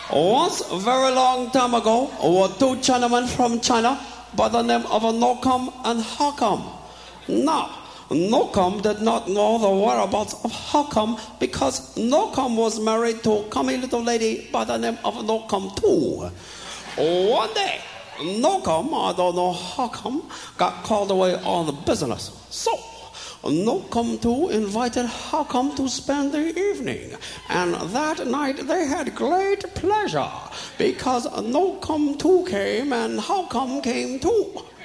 Once, a very long time ago, were two Chinamen from China by the name of Nocom and Hakam. Now, Nocom did not know the whereabouts of Hakam because Nocom was married to a comely little lady by the name of Nocom too. One day, Nocom, I don't know Hakam, got called away on business. So, Nocom too invited Hakam to spend the evening. And that night they had great pleasure because Nocom too came and Hakam came too.